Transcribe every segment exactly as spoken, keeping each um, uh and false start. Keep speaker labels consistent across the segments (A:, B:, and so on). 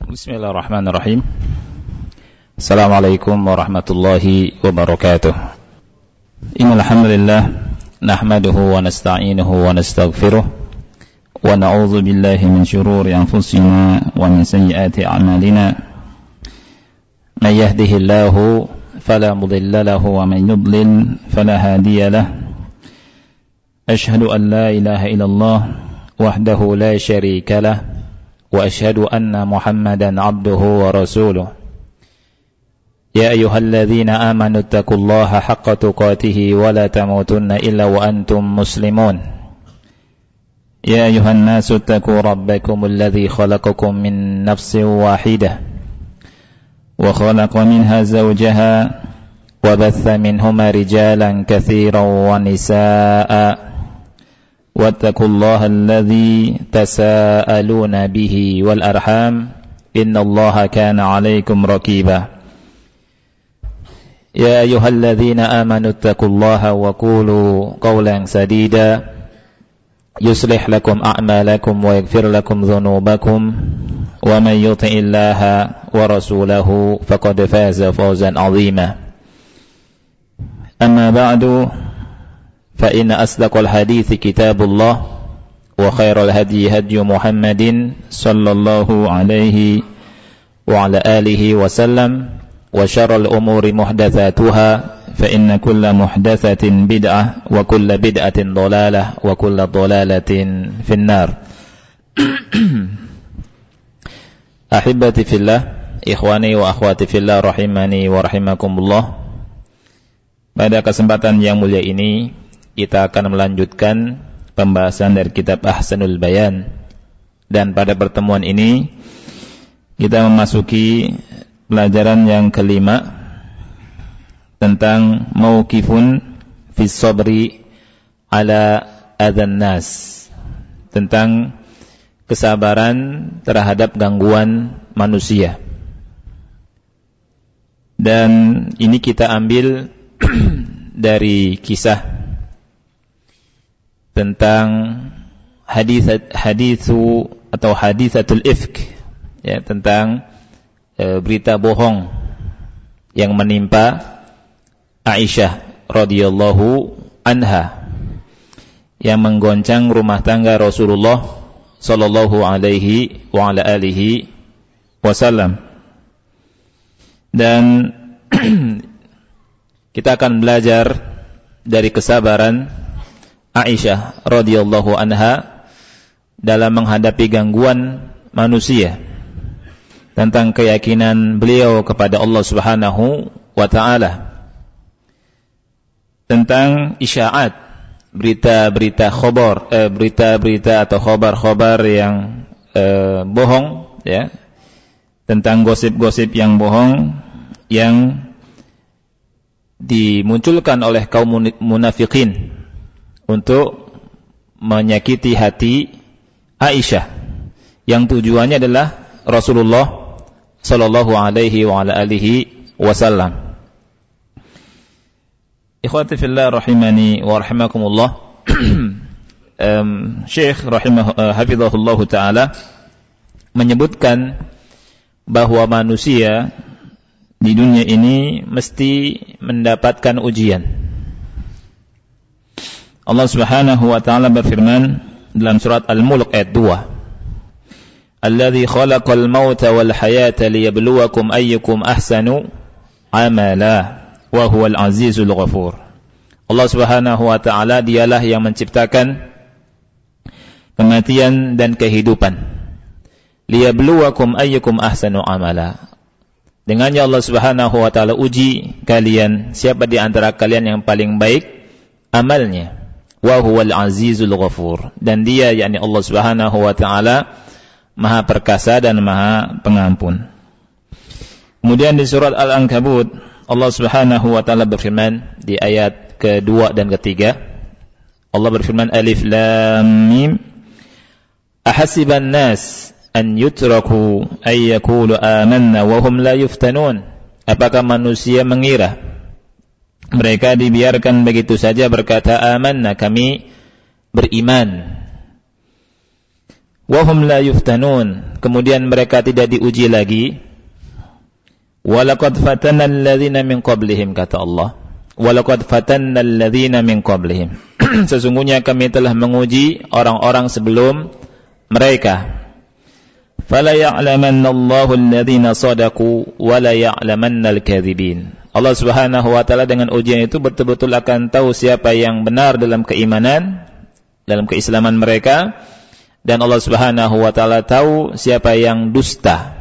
A: Bismillahirrahmanirrahim. Assalamualaikum warahmatullahi wabarakatuh. Innal hamdalillah nahmaduhu wa nasta'inuhu wa nastaghfiruh wa na'udzu billahi min shururi anfusina wa min sayyiati a'malina. May yahdihillahu fala mudilla lahu wa man yudlil fala hadiya lahu. Ashhadu an la ilaha illallah wahdahu la syarika lahu wa ashhadu anna Muhammadan abduhu wa rasuluh. Ya ayyuhalladzina amanu taqullaha haqqa tuqatih wa la tamutunna illa wa antum muslimun. Ya ayyuhan nasu taqu rabbakumul ladzi khalaqakum min nafsin wahidah wa khalaqa minha zawjaha wa batha minhuma rijalan katsiran wa nisaa'a. واتقوا الله الذي تساءلون به والأرحام إن الله كان عليكم رقيبا يا أيها الذين آمنوا اتقوا الله وقولوا قولا سديدا يصلح لكم أعمالكم ويغفر لكم ذنوبكم ومن يطع الله ورسوله فقد فاز فوزا عظيما أما بعد فإن أصدق الحديث كتاب الله وخير الهدي هدي محمد صلى الله عليه وعلى آله وسلم وشر الأمور محدثاتها فإن كل محدثة بدعة وكل بدعة ضلالة وكل ضلالة في النار. أحبتي في الله إخواني وأخواتي في الله rahimani wa rahimakumullah. Pada kesempatan yang mulia ini kita akan melanjutkan pembahasan dari kitab Ahsanul Bayan, dan pada pertemuan ini kita memasuki pelajaran yang kelima tentang mauqifun fis sabri ala adzan nas, tentang kesabaran terhadap gangguan manusia. Dan ini kita ambil dari kisah tentang hadis hadisu atau hadisatul ifk, ya, tentang e, berita bohong yang menimpa Aisyah radhiyallahu anha, yang menggoncang rumah tangga Rasulullah sallallahu alaihi wa ala alihi wasallam. Dan kita akan belajar dari kesabaran Aisyah radhiyallahu anha dalam menghadapi gangguan manusia, tentang keyakinan beliau kepada Allah Subhanahu wa taala, tentang isya'at, berita-berita khabar, eh, berita-berita atau khabar-khabar yang eh, bohong, ya, tentang gosip-gosip yang bohong yang dimunculkan oleh kaum munafikin untuk menyakiti hati Aisyah, yang tujuannya adalah Rasulullah sallallahu alaihi wa ala alihi wasallam. Ikhwati fillah rahimani wa rahimakumullah. um, Syekh rahimah uh, hafizahullah taala menyebutkan bahwa manusia di dunia ini mesti mendapatkan ujian. Allah Subhanahu wa taala berfirman dalam surat Al-Mulk ayat dua, "Alladzi khalaqal mauta wal hayata liyabluwakum ayyukum ahsanu amala wa huwal azizul ghafur." Allah Subhanahu wa taala dialah yang menciptakan kematian dan kehidupan. Liyabluwakum ayyukum ahsanu amala. Dengannya Allah Subhanahu wa taala uji kalian, siapa di antara kalian yang paling baik amalnya. Wa huwal azizul ghafur, dan dia yakni Allah Subhanahu wa taala Maha perkasa dan Maha pengampun. Kemudian di surat Al-Ankabut Allah Subhanahu wa taala berfirman di ayat kedua dan ketiga, Allah berfirman, Alif Lam Mim, ahasiban nas an yutraku ay yaqulu amanna wa hum la yuftanun. Apakah manusia mengira mereka dibiarkan begitu saja berkata amanna, kami beriman, wa hum la yuftanun, kemudian mereka tidak diuji lagi. Wa laqad fatanna alladhina min qablihim, kata Allah. Wa laqad fatanna alladhina min qablihim. Sesungguhnya kami telah menguji orang-orang sebelum mereka. Fala ya'lamanna Allahu alladhina sadaqu wa la ya'lamanna al-kadhibin. Allah Subhanahu wa taala dengan ujian itu betul-betul akan tahu siapa yang benar dalam keimanan, dalam keislaman mereka, dan Allah Subhanahu wa taala tahu siapa yang dusta.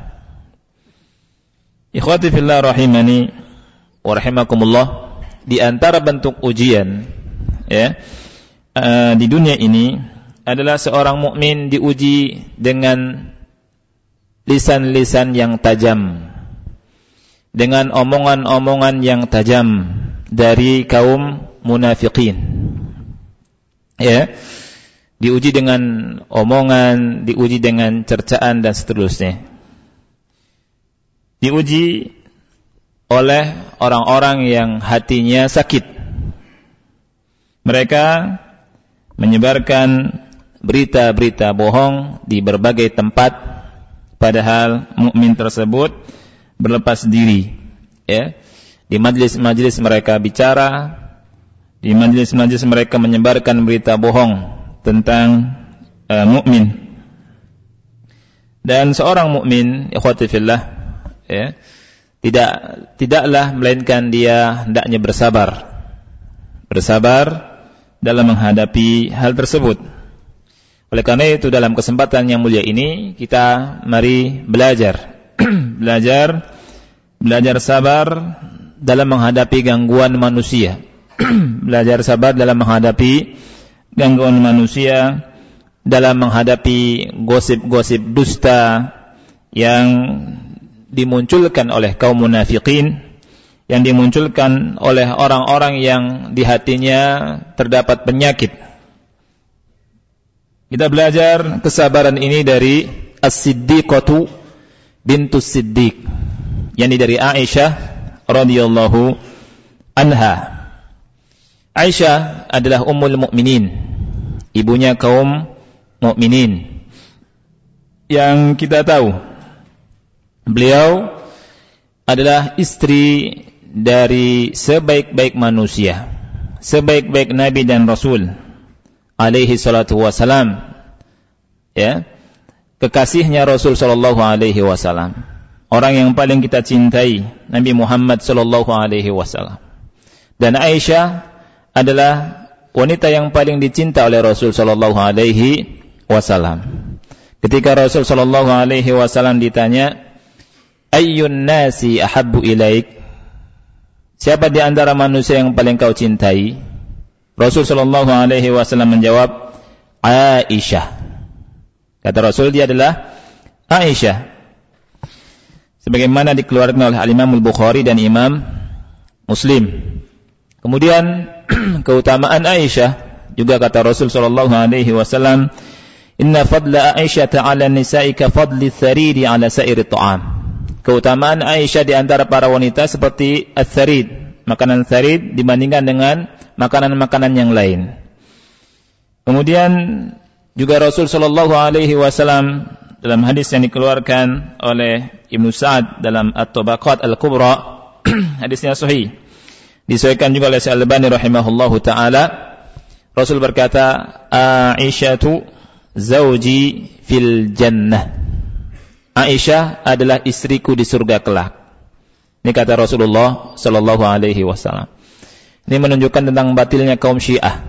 A: Ikhwati fillah rahimani wa rahimakumullah, di antara bentuk ujian ya uh, di dunia ini adalah seorang mukmin diuji dengan lisan-lisan yang tajam, dengan omongan-omongan yang tajam dari kaum munafikin. Ya, diuji dengan omongan, diuji dengan cercaan dan seterusnya. Diuji oleh orang-orang yang hatinya sakit. Mereka menyebarkan berita-berita bohong di berbagai tempat, padahal mukmin tersebut berlepas diri. Ya, di majlis-majlis mereka bicara, di majlis-majlis mereka menyebarkan berita bohong tentang uh, mukmin. Dan seorang mukmin, ikhwati fillah, ya, tidak tidaklah melainkan dia hendaknya bersabar. Bersabar dalam menghadapi hal tersebut. Oleh karena itu dalam kesempatan yang mulia ini kita mari belajar belajar belajar sabar dalam menghadapi gangguan manusia. Belajar sabar dalam menghadapi gangguan manusia, dalam menghadapi gosip-gosip dusta yang dimunculkan oleh kaum munafikin, yang dimunculkan oleh orang-orang yang di hatinya terdapat penyakit. Kita belajar kesabaran ini dari As-Siddiqatu bintus Siddiq, yakni dari Aisyah radhiyallahu anha. Aisyah adalah ummul mukminin, ibunya kaum mukminin. Yang kita tahu, beliau adalah istri dari sebaik-baik manusia, sebaik-baik nabi dan rasul alaihi salatu wasalam, ya, kekasihnya Rasul sallallahu alaihi wasallam, orang yang paling kita cintai, Nabi Muhammad sallallahu alaihi wasallam. Dan Aisyah adalah wanita yang paling dicinta oleh Rasul sallallahu alaihi wasallam. Ketika Rasul sallallahu alaihi wasallam ditanya, ayyun nasi ahabbu ilaik, siapa di antara manusia yang paling kau cintai? Rasul sallallahu alaihi wasallam menjawab, Aisyah. Kata Rasul, dia adalah Aisyah. Sebagaimana dikeluarkan oleh Imam Al-Bukhari dan Imam Muslim. Kemudian keutamaan Aisyah juga kata Rasul sallallahu alaihi wasallam, inna fadla Aisyah 'ala nisa'i ka fadli tharidi 'ala sa'iri ta'am. Keutamaan Aisyah di antara para wanita seperti ats-tsarid, makanan tsarid dibandingkan dengan makanan-makanan yang lain. Kemudian juga Rasul sallallahu alaihi wasallam dalam hadis yang dikeluarkan oleh Ibnu Sa'ad dalam At-Tabaqat Al-Kubra, hadisnya sahih, disahihkan juga oleh Al-Albani rahimahullahu taala. Rasul berkata, Aisyatu zauji fil jannah. Aisyah adalah istriku di surga kelak. Ini kata Rasulullah sallallahu alaihi wasallam. Ini menunjukkan tentang batilnya kaum Syiah.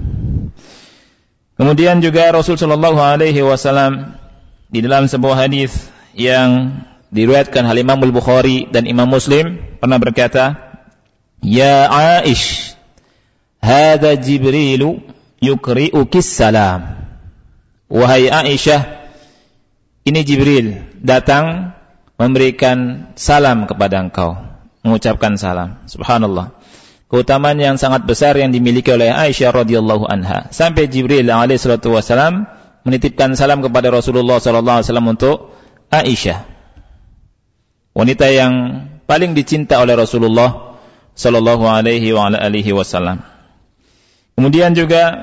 A: Kemudian juga Rasul sallallahu alaihi wasallam di dalam sebuah hadis yang diriwayatkan oleh Imam Al-Bukhari dan Imam Muslim pernah berkata, "Ya Aish, hadza Jibril yukri'uki salam." Wahai Aisyah, ini Jibril datang memberikan salam kepada engkau, mengucapkan salam. Subhanallah. Keutamaan yang sangat besar yang dimiliki oleh Aisyah radhiyallahu anha. Sampai Jibril alaihi salatu wasalam menitipkan salam kepada Rasulullah sallallahu alaihi wasallam untuk Aisyah. Wanita yang paling dicinta oleh Rasulullah sallallahu alaihi wa ala alihi wasallam. Kemudian juga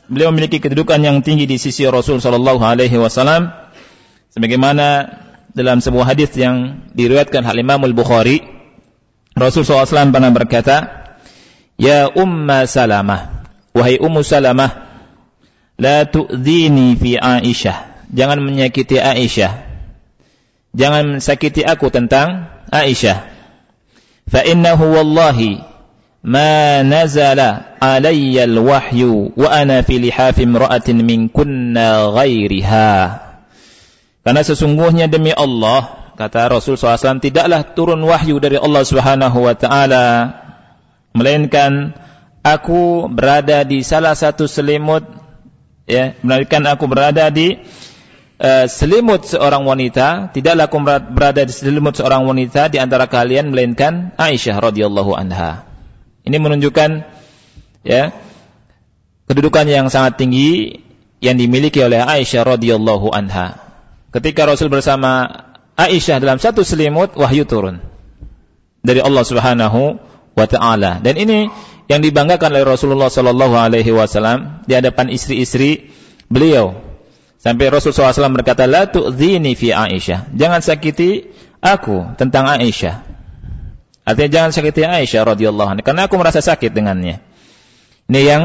A: beliau memiliki kedudukan yang tinggi di sisi Rasul sallallahu alaihi wasallam sebagaimana dalam sebuah hadis yang diriwayatkan oleh Imam Al-Bukhari, Rasul sallallahu alaihi wasallam pernah berkata, "Ya Umma Salamah, wahai Ummu Salamah, la tu'dhini fi Aisyah." Jangan menyakiti Aisyah. Jangan sakiti aku tentang Aisyah. Fa innahu wallahi ma nazala alayya al-wahyu wa ana fi lihafi imra'atin min kunna ghairiha. Karena sesungguhnya demi Allah, kata Rasul sallallahu alaihi wasallam, tidaklah turun wahyu dari Allah Subhanahu wa taala melainkan aku berada di salah satu selimut, ya, melainkan aku berada di Uh, selimut seorang wanita, tidaklah aku berada di selimut seorang wanita di antara kalian melainkan Aisyah radhiyallahu anha. Ini menunjukkan, ya, kedudukan yang sangat tinggi yang dimiliki oleh Aisyah radhiyallahu anha. Ketika Rasul bersama Aisyah dalam satu selimut, wahyu turun dari Allah Subhanahu wa taala. Dan ini yang dibanggakan oleh Rasulullah sallallahu alaihi wasallam di hadapan istri-istri beliau. Sampai Rasul sallallahu alaihi wasallam berkata, "La tu'dhini fi Aisyah." Jangan sakiti aku tentang Aisyah. Artinya jangan sakiti Aisyah radhiyallahu anha karena aku merasa sakit dengannya. Ini yang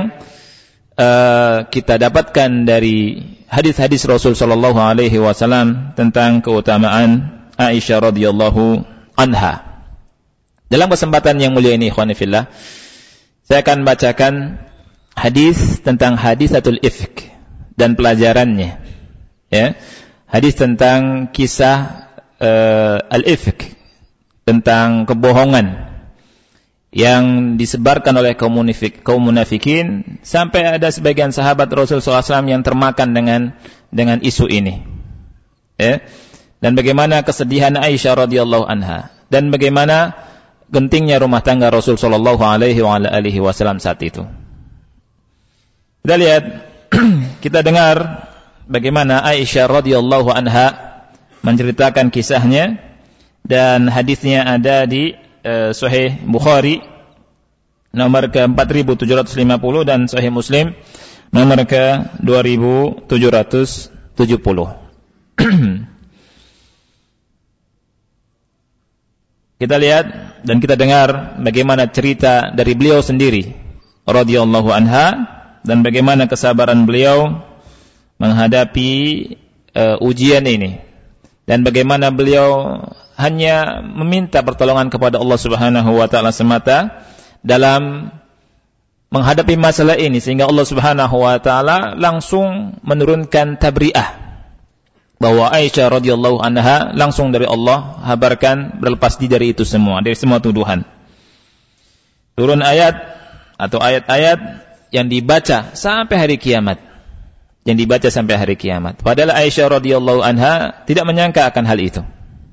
A: uh, kita dapatkan dari hadis-hadis Rasul sallallahu alaihi wasallam tentang keutamaan Aisyah radhiyallahu anha. Dalam kesempatan yang mulia ini, ikhwan fillah, saya akan bacakan hadis tentang hadisatul ifk dan pelajarannya, ya, hadis tentang kisah uh, al-ifk, tentang kebohongan yang disebarkan oleh kaum munafik, kaum munafikin, sampai ada sebagian sahabat Rasul sallallahu alaihi wasallam yang termakan dengan dengan isu ini, ya, dan bagaimana kesedihan Aisyah radhiyallahu anha dan bagaimana gentingnya rumah tangga Rasul sallallahu alaihi wasallam saat itu. Kita lihat, kita dengar bagaimana Aisyah radhiyallahu anha menceritakan kisahnya, dan hadisnya ada di uh, Sahih Bukhari nomor ke empat ribu tujuh ratus lima puluh dan Sahih Muslim nomor ke dua ribu tujuh ratus tujuh puluh. Kita lihat dan kita dengar bagaimana cerita dari beliau sendiri radhiyallahu anha dan bagaimana kesabaran beliau menghadapi uh, ujian ini, dan bagaimana beliau hanya meminta pertolongan kepada Allah Subhanahu wa taala semata dalam menghadapi masalah ini, sehingga Allah Subhanahu wa taala langsung menurunkan tabri'ah bahwa Aisyah radhiyallahu anha langsung dari Allah habarkan berlepas diri dari itu semua, dari semua tuduhan. Turun ayat atau ayat-ayat yang dibaca sampai hari kiamat, yang dibaca sampai hari kiamat. Padahal Aisyah radhiyallahu anha tidak menyangka akan hal itu.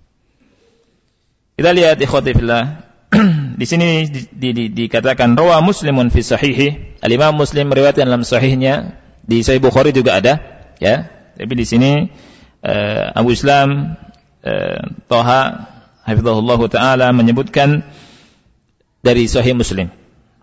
A: Kita lihat ikhwati fillah, di sini di, di, di, dikatakan rawa Muslimun fi sahihi. Al-Imam Muslim meriwayatkan dalam sahihnya, di Sahih Bukhari juga ada, ya. Tapi di sini uh, Abu Islam uh, Thaha hafizahullah taala menyebutkan dari Sahih Muslim,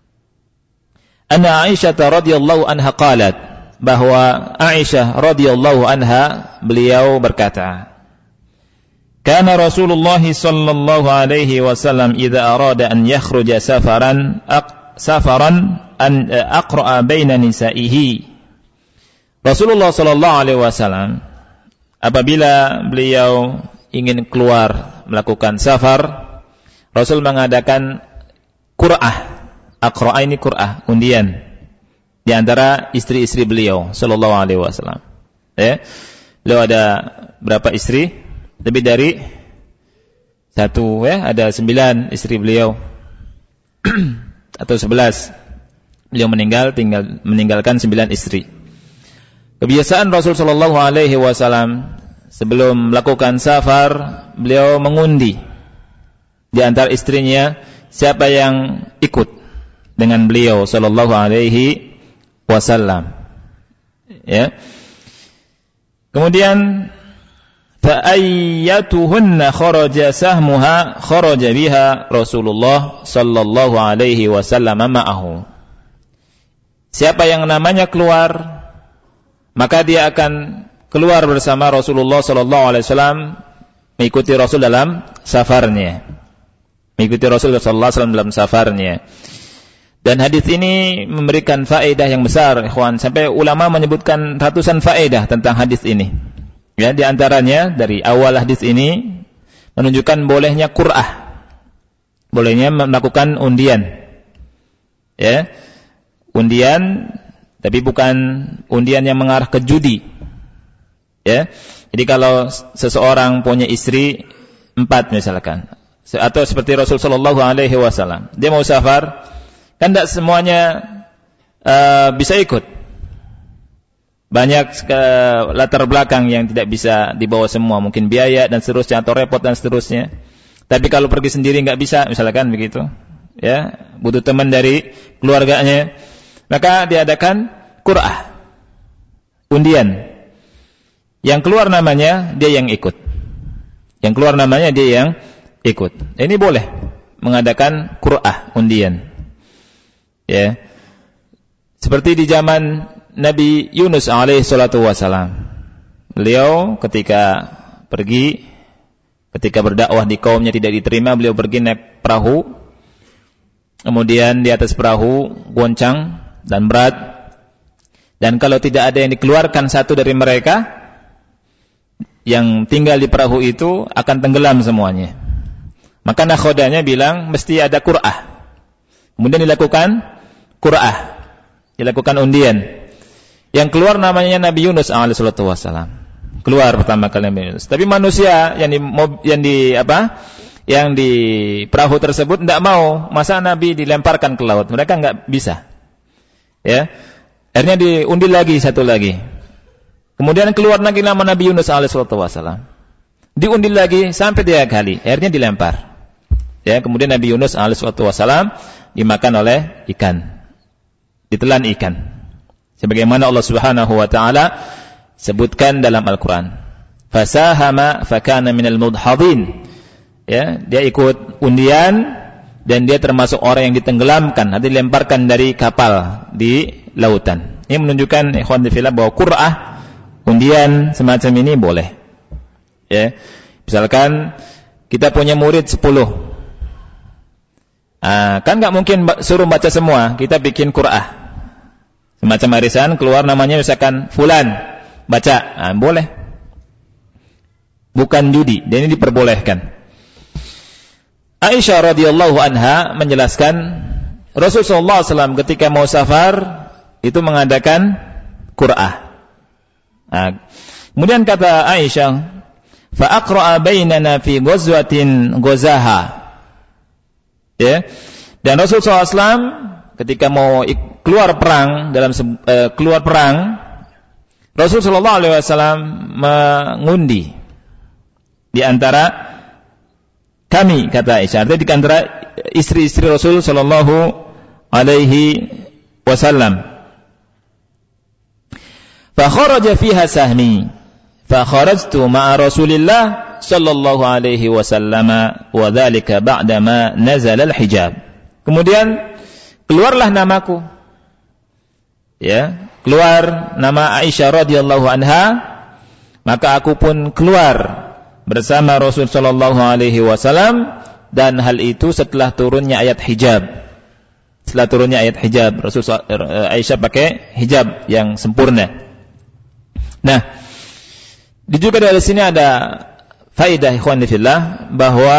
A: anna Aisyah radhiyallahu anha qalat, bahwa Aisyah radhiyallahu anha beliau berkata, kana Rasulullah sallallahu alaihi wasallam idza arada an yakhruja safaran aq, safaran an aqra baina nisaihi. Rasulullah sallallahu alaihi wasallam apabila beliau ingin keluar melakukan safar, Rasul mengadakan qur'ah. Aqra ini qur'ah, undian di antara istri-istri beliau sallallahu alaihi wasallam. Ya. Beliau ada berapa istri? Lebih dari satu, ya, ada sembilan istri beliau. Atau sebelas. Beliau meninggal tinggal meninggalkan sembilan istri. Kebiasaan Rasul sallallahu alaihi wasallam sebelum melakukan safar, beliau mengundi di antara istrinya siapa yang ikut dengan beliau sallallahu alaihi wasallam, ya. Kemudian fa ayyatuhunna kharaja sahmuha kharaja biha Rasulullah sallallahu alaihi wasallam ma'ahu. Siapa yang namanya keluar maka dia akan keluar bersama Rasulullah sallallahu alaihi wasallam, mengikuti Rasul dalam safarnya. Mengikuti Rasul sallallahu alaihi wasallam dalam safarnya. Dan hadis ini memberikan faedah yang besar, ikhwan, sampai ulama menyebutkan ratusan faedah tentang hadis ini. Ya, di antaranya dari awal hadis ini menunjukkan bolehnya qur'ah. Bolehnya melakukan undian. Ya. Undian tapi bukan undian yang mengarah ke judi. Ya. Jadi kalau seseorang punya istri empat misalkan, atau seperti Rasul sallallahu alaihi wasallam, dia mau safar, kan tidak semuanya uh, bisa ikut. Banyak uh, latar belakang yang tidak bisa dibawa semua, mungkin biaya dan seterusnya, atau repot dan seterusnya. Tapi kalau pergi sendiri nggak bisa, misalkan begitu, ya, butuh teman dari keluarganya, maka diadakan qur'ah, undian. Yang keluar namanya dia yang ikut. Yang keluar namanya dia yang ikut. Ini boleh mengadakan qur'ah, undian. Ya. Seperti di zaman Nabi Yunus alaihi salatu wasalam. Beliau ketika pergi, ketika berdakwah di kaumnya tidak diterima, beliau pergi naik perahu. Kemudian di atas perahu goncang dan berat. Dan kalau tidak ada yang dikeluarkan satu dari mereka, yang tinggal di perahu itu akan tenggelam semuanya. Maka nakhodanya bilang mesti ada qur'ah. Kemudian dilakukan qur'ah, dilakukan undian. Yang keluar namanya Nabi Yunus alaihi salatu wasalam. Keluar pertama kali Nabi Yunus. Tapi manusia yang di yang di apa? Yang di perahu tersebut tidak mau, masa Nabi dilemparkan ke laut. Mereka enggak bisa. Ya. Akhirnya diundi lagi satu lagi. Kemudian keluar lagi nama Nabi Yunus alaihi salatu wasalam. Diundi lagi sampai tiga kali. Akhirnya dilempar. Ya, kemudian Nabi Yunus alaihi salatu wasalam dimakan oleh ikan. Ditelan ikan. Sebagaimana Allah Subhanahu wa taala sebutkan dalam Al-Qur'an. Fasahama fakana minal mudhadin. Ya, dia ikut undian dan dia termasuk orang yang ditenggelamkan, atau dilemparkan dari kapal di lautan. Ini menunjukkan ikhwan fillah bahwa qur'ah, undian semacam ini boleh. Ya. Misalkan kita punya murid sepuluh. Ah, kan enggak mungkin suruh baca semua, kita bikin qur'ah. Semacam arisan, keluar namanya misalkan fulan, baca, nah, boleh. Bukan judi, dan ini diperbolehkan. Aisyah radhiyallahu anha menjelaskan, Rasulullah sallallahu alaihi wasallam ketika mau safar itu mengadakan qur'ah. Nah, kemudian kata Aisyah, fa aqra'a bainana fi ghazwatin ghazaha. Ya. Dan Rasulullah sallallahu alaihi wasallam ketika mau keluar perang dalam uh, keluar perang, Rasul sallallahu alaihi wasallam mengundi di antara kami, kata Aisyah, artinya di antara istri-istri Rasul sallallahu alaihi wasallam. Fa kharaja fiha sahmi, fa kharajtu ma'a Rasulillah sallallahu alaihi wasallam, wa dzalika ba'da ma nazala al-hijab. Kemudian keluarlah namaku. Ya, keluar nama Aisyah radhiyallahu anha, maka aku pun keluar bersama Rasul sallallahu alaihi wasallam, dan hal itu setelah turunnya ayat hijab. Setelah turunnya ayat hijab, Rasul Aisyah pakai hijab yang sempurna. Nah, juga dari sini ada faedah ikhwan fillah bahwa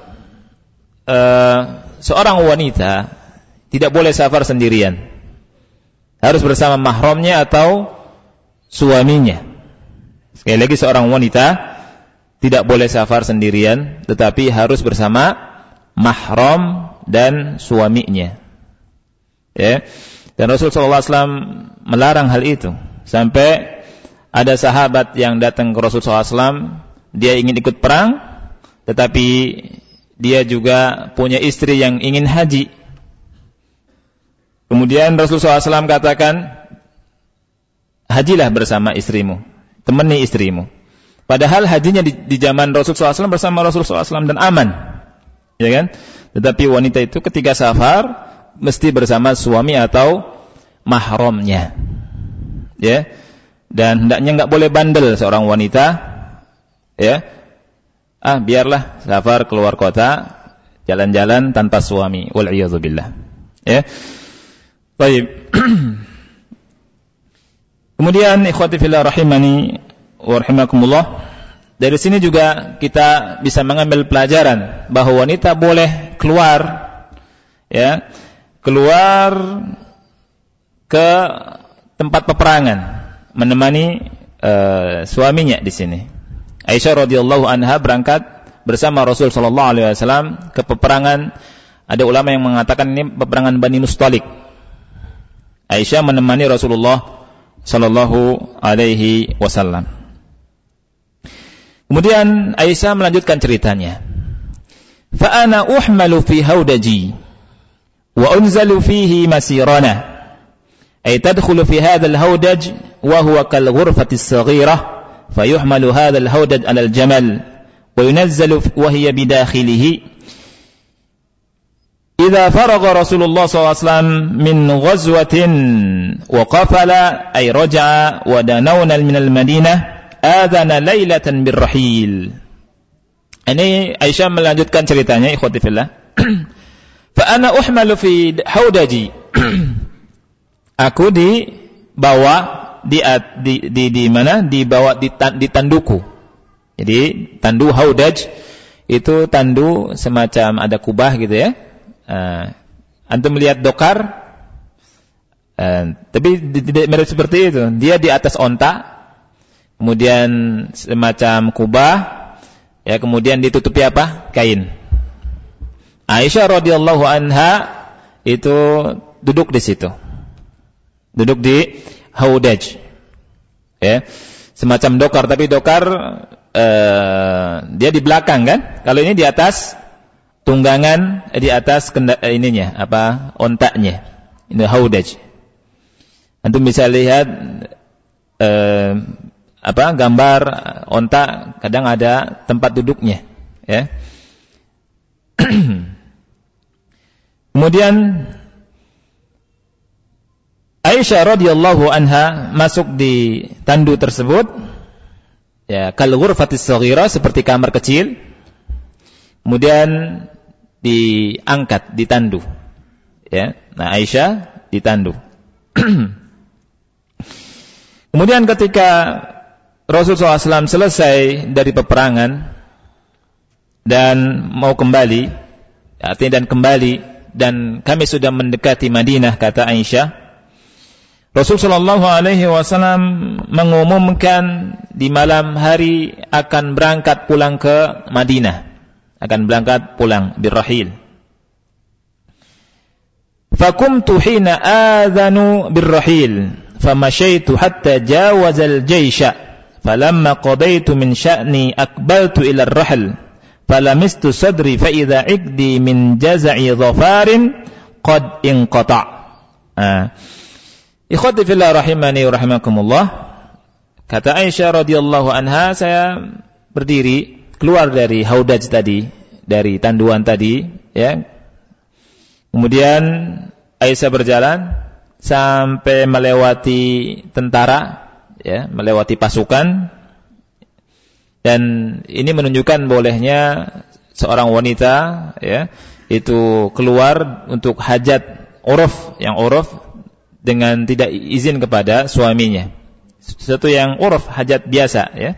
A: uh, seorang wanita tidak boleh safar sendirian. Harus bersama mahramnya atau suaminya. Sekali lagi, seorang wanita tidak boleh safar sendirian, tetapi harus bersama mahram dan suaminya. Ya. Dan Rasul sallallahu alaihi wasallam melarang hal itu. Sampai ada sahabat yang datang ke Rasul sallallahu alaihi wasallam, dia ingin ikut perang, tetapi dia juga punya istri yang ingin haji. Kemudian Rasulullah shallallahu alaihi wasallam katakan, hajilah bersama istrimu, temani istrimu. Padahal hajinya di, di zaman Rasulullah shallallahu alaihi wasallam bersama Rasulullah shallallahu alaihi wasallam dan aman, ya kan? Tetapi wanita itu ketika safar mesti bersama suami atau mahramnya, ya. dan hendaknya enggak boleh bandel seorang wanita, ya. Ah, biarlah safar keluar kota, jalan-jalan tanpa suami, wal iyadzu billah. Ya. Baik. Kemudian ikhwati fillah rahimani wa rahimakumullah, dari sini juga kita bisa mengambil pelajaran bahwa wanita boleh keluar, ya, keluar ke tempat peperangan menemani uh, suaminya di sini. Aisyah radhiyallahu anha berangkat bersama Rasul sallallahu alaihi wasallam ke peperangan. Ada ulama yang mengatakan ini peperangan Bani Mustalik. Aisyah menemani Rasulullah sallallahu alaihi wasallam. Kemudian Aisyah melanjutkan ceritanya. Fa ana uhmalu fi haudaji wa unzalu fihi masirana. Ay tadkhulu fi hadha al-haudaj wa huwa kal ghurfati as-saghirah fayuhmalu hadha al-haudaj 'ala al-jamal wa yunazzalu wa hiya bidakhilihi. Idza faragha Rasulullah sallallahu alaihi wasallam min ghazwatin wa qafala ay raja'a wa danawna min al-Madinah adana lailatan birrahil. Ini Aisyah melanjutkan ceritanya, ikhwati fillah. Fa ana uhmalu fi haudaji. Aku dibawa di di di, di mana? Dibawa di, di tanduku. Jadi tandu haudaj itu tandu semacam ada kubah gitu ya. Uh, antum melihat dokar, uh, tapi tidak mirip seperti itu. Dia di atas onta, kemudian semacam kubah, ya, kemudian ditutupi apa? Kain. Aisyah radhiyallahu anha itu duduk di situ, duduk di haudaj, ya, semacam dokar, tapi dokar uh, dia di belakang kan? Kalau ini di atas tunggangan, di atas kenda, ininya apa, ontaknya. Ini haudaj. Antum bisa lihat eh, apa gambar onta, kadang ada tempat duduknya, ya. Kemudian Aisyah radhiyallahu anha masuk di tandu tersebut, ya, kal ghurfatis shaghira, seperti kamar kecil. Kemudian diangkat, ditandu, ya. Nah, Aisyah ditandu. Kemudian ketika Rasulullah shallallahu alaihi wasallam selesai dari peperangan dan mau kembali, artinya dan kembali, dan kami sudah mendekati Madinah, kata Aisyah, Rasulullah shallallahu alaihi wasallam mengumumkan di malam hari akan berangkat pulang ke Madinah, akan berangkat pulang birrahil. Fakumtu hina adhanu birrahil famashaitu hatta jawaza al-jaysha falamma qadaitu min sya'ni aqbaltu ila ar-rahl falamistu sadri fa idza iqdi min jaza'i dhafarin qad inqata'. Ah. Ikhwati fillah rahimani wa rahimakumullah, kata Aisyah radhiyallahu anha, saya berdiri keluar dari haudaj tadi, dari tanduan tadi, ya. Kemudian Aisyah berjalan sampai melewati tentara, ya, melewati pasukan, dan ini menunjukkan bolehnya seorang wanita, ya, itu keluar untuk hajat uruf, yang uruf dengan tidak izin kepada suaminya, sesuatu yang uruf, hajat biasa, ya.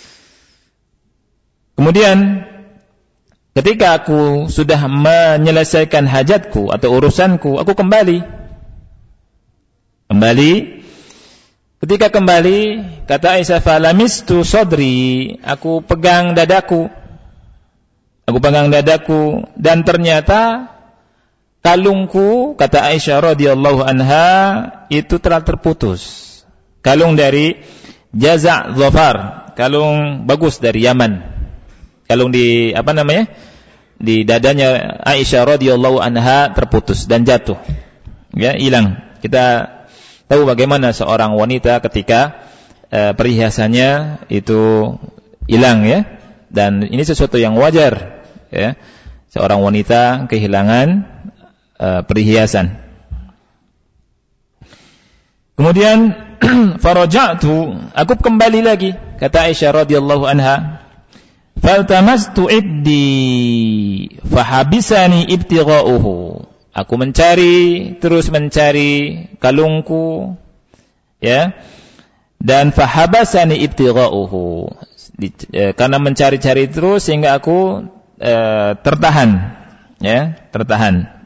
A: Kemudian ketika aku sudah menyelesaikan hajatku atau urusanku, aku kembali. Kembali. Ketika kembali, kata Aisyah, falamistu sodri, aku pegang dadaku. Aku pegang dadaku, dan ternyata kalungku, kata Aisyah radhiyallahu anha, itu telah terputus. Kalung dari jaza' dhafar, kalung bagus dari Yaman. Kalung di apa namanya, di dadanya Aisyah radhiyallahu anha terputus dan jatuh, ya, hilang. Kita tahu bagaimana seorang wanita ketika eh, perhiasannya itu hilang, ya, dan ini sesuatu yang wajar, ya, seorang wanita kehilangan eh, perhiasan. Kemudian faraja'tu, aku kembali lagi, kata Aisyah radhiyallahu anha, faltamastu ibdi fahabisani ibtigha'uhu, aku mencari, terus mencari kalungku, ya, dan fahabasani ibtigha'uhu, e, karena mencari-cari terus sehingga aku e, tertahan, ya, tertahan.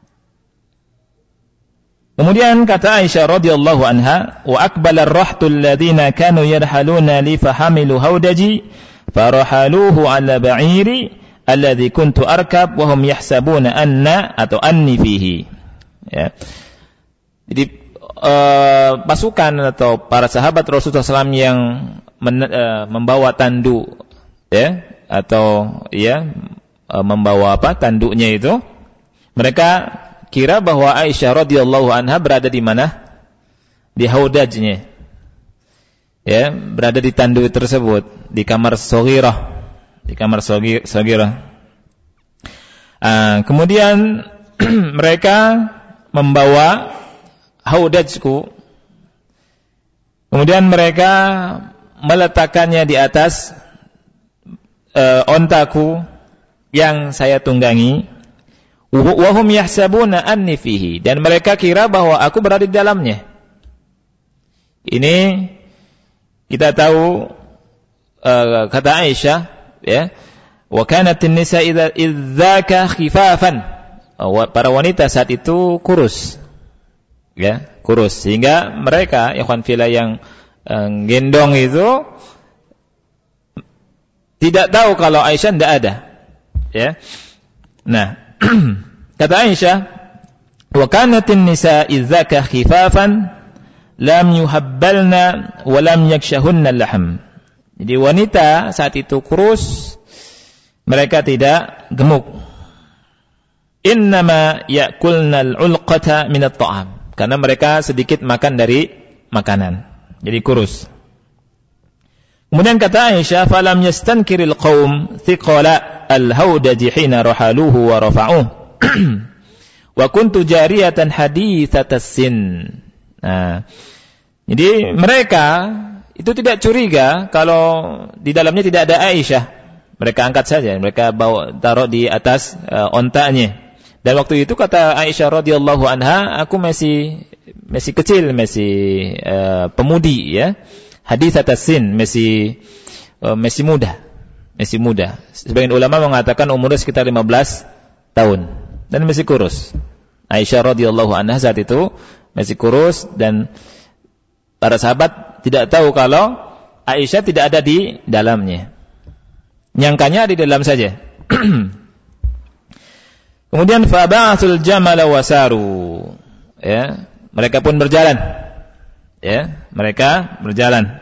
A: Kemudian kata Aisyah radhiyallahu anha, wa aqbala ar-rahtu alladhina kanu yarhaluna li fahamilu haudaji farahaluhu ala ba'iri alladhi kuntu arkab wa hum yahsabuna anna atau anni fihi. Ya. Jadi uh, pasukan atau para sahabat Rasulullah shallallahu alaihi wasallam yang men, uh, membawa tanduk, ya, atau ya uh, membawa apa tanduknya itu, mereka kira bahwa Aisyah radhiyallahu anha berada di mana? Di haudajnya. Ya, berada di tanduk tersebut, di kamar saghirah, di kamar saghirah. Ah, kemudian mereka membawa haudajku. Kemudian mereka meletakkannya di atas uh, ontaku yang saya tunggangi. Wahum yahsabuna anni fihi, dan mereka kira bahwa aku berada di dalamnya. Ini kita tahu uh, kata Aisyah, ya, wa kanatin nisa idza idzaka khifafan, uh, para wanita saat itu kurus, ya, kurus, sehingga mereka ikhwan fillah yang uh, gendong itu tidak tahu kalau Aisyah tidak ada, ya. Nah, kata Aisyah, wa kanatin nisa idzaka khifafan lam yuhabbalna wa lam yakshahunna al-lahm. Jadi wanita saat itu kurus, mereka tidak gemuk. Innama ya'kulna al-ulqata min at-ta'am, karena mereka sedikit makan dari makanan, jadi kurus. Kemudian kata Aisyah, falam yastankiril qaum thiqala al-haudaji hina rahaluhu wa rafa'uh wa kuntu jariyatan haditsatas sin. Nah, jadi mereka itu tidak curiga kalau di dalamnya tidak ada Aisyah. Mereka angkat saja, mereka bawa taruh di atas uh, ontanya. Dan waktu itu kata Aisyah radhiyallahu anha, aku masih masih kecil, masih uh, pemudi, ya. Haditsatas sin, masih uh, masih muda. Masih muda. Sebagian ulama mengatakan umurnya sekitar lima belas tahun dan masih kurus. Aisyah radhiyallahu anha saat itu masih kurus, dan para sahabat tidak tahu kalau Aisyah tidak ada di dalamnya. Nyangkanya di dalam saja. Kemudian faba'atul jamala wasaru. Ya, mereka pun berjalan. Ya, mereka berjalan.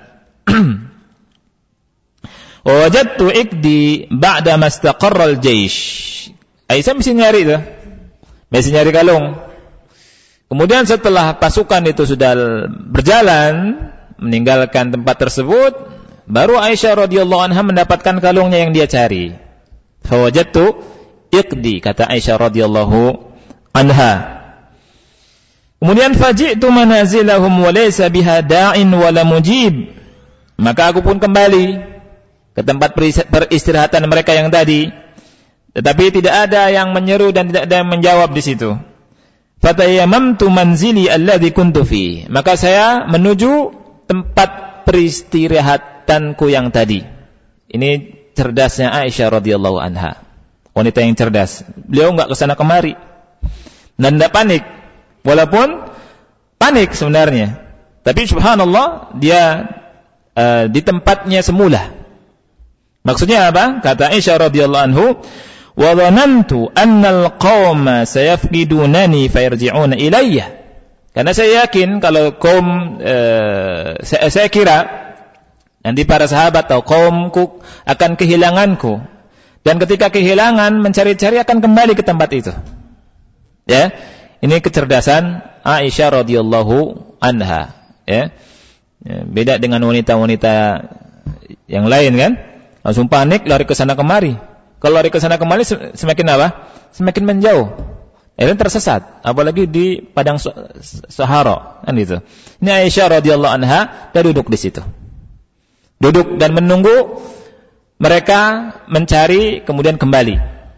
A: Wajadtu ikdi ba'da mastaqarra al-jaysh. Aisyah mesti nyari itu. Mesti nyari kalung. Kemudian setelah pasukan itu sudah berjalan meninggalkan tempat tersebut, baru Aisyah radhiyallahu anha mendapatkan kalungnya yang dia cari. Fawajadtu ikdi, kata Aisyah radhiyallahu anha. Kemudian faji'tu manazilahum wa laysa biha da'in wala mujib. Maka aku pun kembali ke tempat peristirahatan mereka yang tadi, tetapi tidak ada yang menyeru dan tidak ada yang menjawab di situ. Fatayammamtu manzili alladhi kuntu fi. Maka saya menuju tempat peristirahatanku yang tadi. Ini cerdasnya Aisyah radhiyallahu anha. Wanita yang cerdas. Beliau enggak kesana kemari dan tidak panik. Walaupun panik sebenarnya, tapi subhanallah dia uh, di tempatnya semula. Maksudnya apa? Kata Aisyah radhiyallahu anhu, wa dhanantu anna al-qauma sayafqidunani fayarji'una ilayya. Karena saya yakin kalau kaum uh, saya, saya kira nanti para sahabat atau kaumku akan kehilanganku, dan ketika kehilangan mencari-cari akan kembali ke tempat itu. Ya, ini kecerdasan Aisyah radhiyallahu anha. Ya, beda dengan wanita-wanita yang lain kan? Langsung panik, lari ke sana kemari. Kalau lari ke sana kemari semakin apa? Semakin menjauh. Akhirnya tersesat, apalagi di padang Sahara, kan gitu. Ini Aisyah radhiyallahu anha, dia duduk di situ. Duduk dan menunggu mereka mencari, kemudian kembali.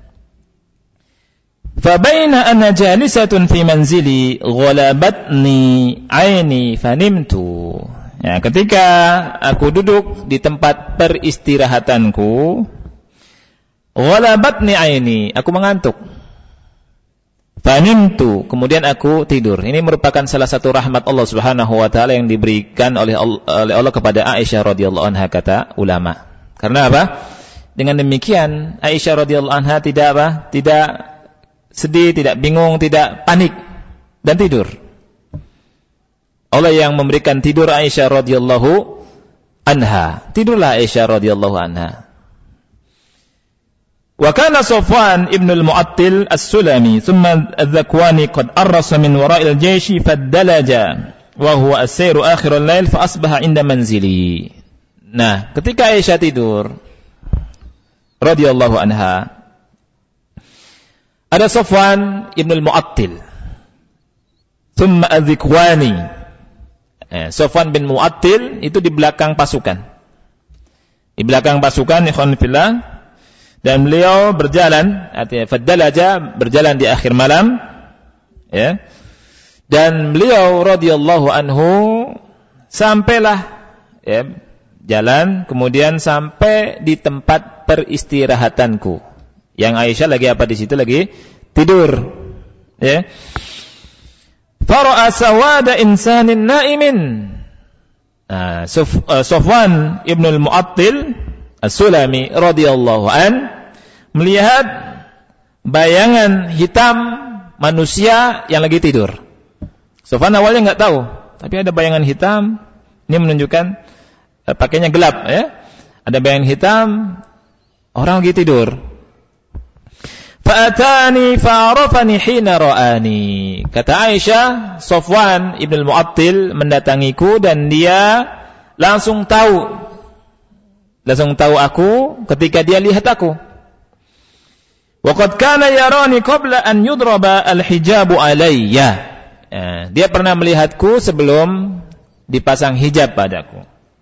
A: Fa baina ana jalisatun fi manzili ghalabatni aini fanimtu. Ya, ketika aku duduk di tempat peristirahatanku, ghalabatni aini, aku mengantuk. Fanimtu, kemudian aku tidur. Ini merupakan salah satu rahmat Allah Subhanahu wa taala yang diberikan oleh Allah, oleh Allah kepada Aisyah radhiyallahu anha, kata ulama. Karena apa? Dengan demikian Aisyah radhiyallahu anha tidak apa? Tidak sedih, tidak bingung, tidak panik dan tidur. Allah yang memberikan tidur Aisyah radhiyallahu anha. Tidurlah Aisyah radhiyallahu anha. Wa kana Safwan ibn al-Mu'attil as-Sulami thumma al-Dhakwani qad arrasa min wara'il jayshi faddalaja wa huwa as-sayru akhir al-lail fa asbaha 'inda manzili. Nah, ketika Aisyah tidur radhiyallahu anha, ada Safwan ibn al-Mu'attil thumma al-Dhakwani. eh, Safwan bin Mu'attil itu di belakang pasukan. Di belakang pasukan, ikhwan fillah. Dan beliau berjalan, artinya faddalaja, berjalan di akhir malam, ya. Dan beliau radhiyallahu anhu sampailah, ya, jalan, kemudian sampai di tempat peristirahatanku. Yang Aisyah lagi apa di situ? Lagi tidur, ya. Fara'a sawada insanin na'imin. Nah, Safwan ibn al-Mu'attil As-Sulami radhiyallahu an melihat bayangan hitam manusia yang lagi tidur. Safwan awalnya enggak tahu, tapi ada bayangan hitam. Ini menunjukkan eh, pakainya gelap, ya. Ada bayangan hitam, orang lagi tidur. Fa'atani fa'arafani hina ra'ani. Kata Aisyah, Safwan ibn al-Mu'attil mendatangiku dan dia langsung tahu Langsung tahu aku ketika dia lihat aku. Wa qad kana yarani qabla an yudraba al-hijabu alayya. Ya, dia pernah melihatku sebelum dipasang hijab padaku.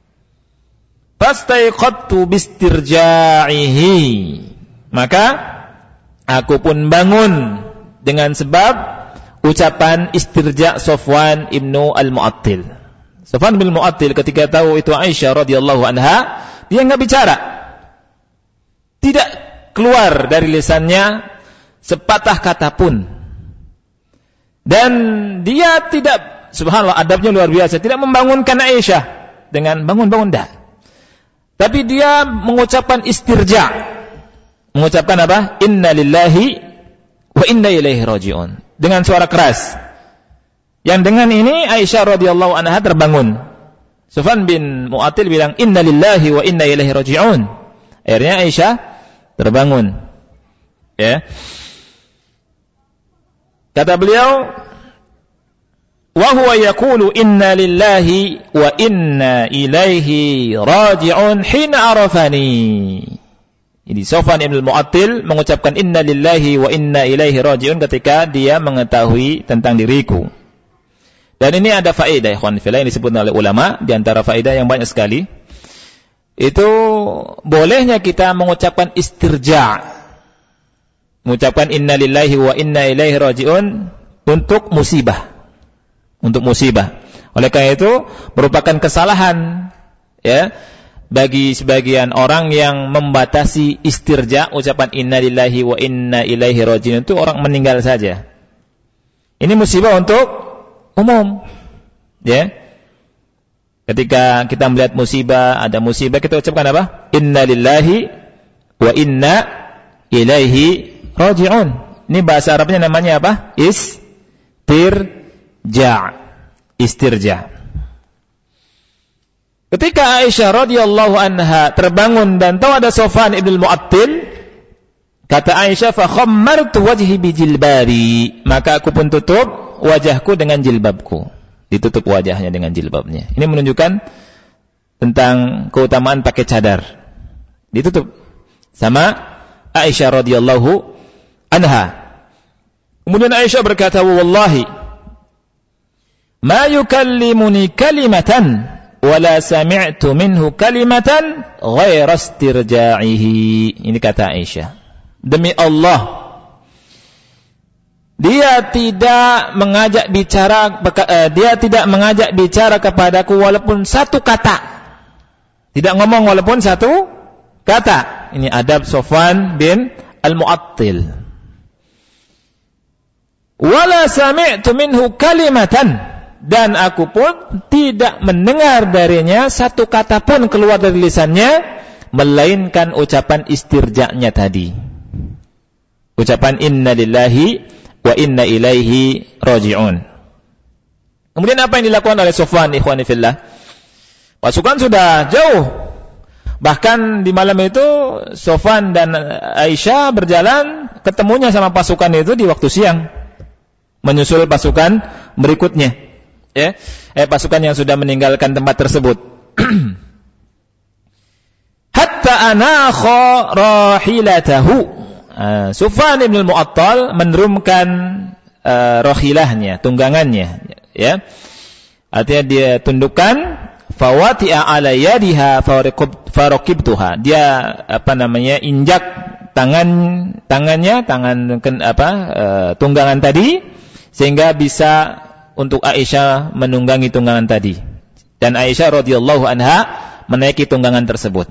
A: Fastaiqadtu bistirja'ihi. Maka aku pun bangun dengan sebab ucapan istirja' Safwan ibnu al-Mu'attil. Safwan bin Mu'attil ketika tahu itu Aisyah radhiyallahu anha, dia enggak bicara. Tidak keluar dari lisannya sepatah kata pun. Dan dia tidak, subhanallah, adabnya luar biasa, tidak membangunkan Aisyah dengan bangun-bangun, dah. Tapi dia mengucapkan istirja. Mengucapkan apa? Inna lillahi wa inna ilaihi raji'un. Dengan suara keras. Yang dengan ini Aisyah radhiyallahu anha terbangun. Safwan bin Mu'attil bilang inna lillahi wa inna ilaihi raji'un. Akhirnya Aisyah terbangun. Ya. Kata beliau, wa huwa yaqulu inna lillahi wa inna ilaihi raji'un hina arafani. Jadi Safwan bin Mu'attil mengucapkan inna lillahi wa inna ilaihi raji'un ketika dia mengetahui tentang diriku. Dan ini ada faedah, ikhwan fillah, yang disebut oleh ulama, di antara faedah yang banyak sekali. Itu bolehnya kita mengucapkan istirja'. Mengucapkan inna lillahi wa inna ilaihi raji'un untuk musibah. Untuk musibah. Oleh karena itu, merupakan kesalahan, ya, bagi sebagian orang yang membatasi istirja', ucapan inna lillahi wa inna ilaihi raji'un, itu orang meninggal saja. Ini musibah untuk umum, ya. Ketika kita melihat musibah, ada musibah, kita ucapkan apa? Inna lillahi wa inna ilaihi raji'un. Ini bahasa Arabnya namanya apa? Istirja'. Istirja'. Ketika Aisyah radhiyallahu anha terbangun dan tahu ada Safwan ibn al-Mu'attil, kata Aisyah, fa khammartu wajhi bi jilbabi, maka aku pun tutup wajahku dengan jilbabku. Ditutup wajahnya dengan jilbabnya. Ini menunjukkan tentang keutamaan pakai cadar. Ditutup sama Aisyah radhiyallahu anha. Kemudian Aisyah berkata, wallahi ma yukallimuni kalimatan wala sami'tu minhu kalimatan ghaira istirja'ihi. Ini kata Aisyah, demi Allah, dia tidak mengajak bicara dia tidak mengajak bicara kepadaku walaupun satu kata. Tidak ngomong walaupun satu kata. Ini adab Sofwan bin Al-Mu'attil. Wala sami'tu minhu kalimatan, dan aku pun tidak mendengar darinya satu kata pun keluar dari lisannya melainkan ucapan istirja'nya tadi. Ucapan inna lillahi wa inna ilaihi raji'un. Kemudian apa yang dilakukan oleh Sofwan, ikhwani fillah? Pasukan sudah jauh. Bahkan di malam itu Sofwan dan Aisyah berjalan, ketemunya sama pasukan itu di waktu siang, menyusul pasukan berikutnya, ya, eh, pasukan yang sudah meninggalkan tempat tersebut. Hatta anakha rahilatahu. Uh, Sufyan bin Al-Mu'attal menurunkan uh, rahilahnya, tunggangannya, ya. Artinya dia tundukkan, fawati'a ala yadiha faraqibtuha. Dia apa namanya? injak tangan tangannya, tangan apa? Uh, tunggangan tadi, sehingga bisa untuk Aisyah menunggangi tunggangan tadi. Dan Aisyah radhiyallahu anha menaiki tunggangan tersebut.